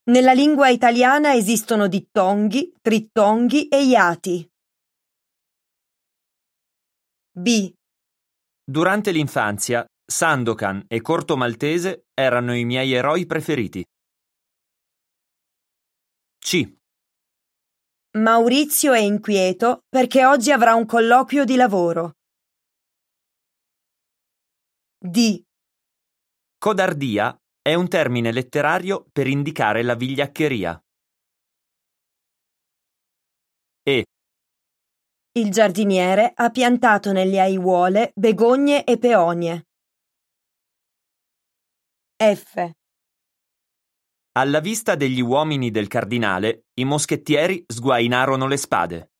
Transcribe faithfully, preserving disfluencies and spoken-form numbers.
Nella lingua italiana esistono dittonghi, trittonghi e iati. B. Durante l'infanzia, Sandokan e Corto Maltese erano i miei eroi preferiti. C. Maurizio è inquieto perché oggi avrà un colloquio di lavoro. D. Codardia è un termine letterario per indicare la vigliaccheria. E. Il giardiniere ha piantato nelle aiuole begogne e peonie. F. Alla vista degli uomini del cardinale, i moschettieri sguainarono le spade.